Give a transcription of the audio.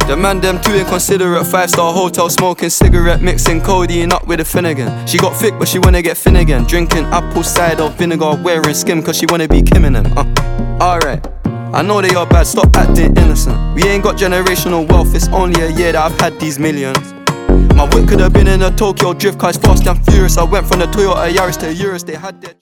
The man them too inconsiderate. 5-star hotel smoking cigarette, mixing codeine up with a Finnegan. She got thick but she wanna get thin again. Drinking apple cider vinegar, wearing skim cause she wanna be Kim in them. Alright, I know they are bad, stop acting innocent. We ain't got generational wealth, it's only a year that I've had these millions. My whip could have been in a Tokyo drift car, it's fast and furious. I went from the Toyota Yaris to Urus, they had their